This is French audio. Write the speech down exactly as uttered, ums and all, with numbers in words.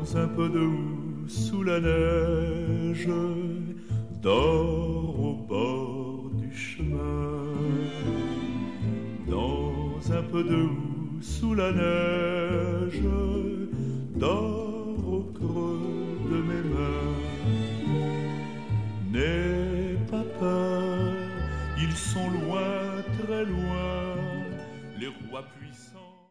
un peu de houx sous la neige, dors au bord du chemin. Dans un peu de houx sous la neige, dors au creux de mes mains. N'aie pas peur, ils sont loin, très loin, les rois puissants.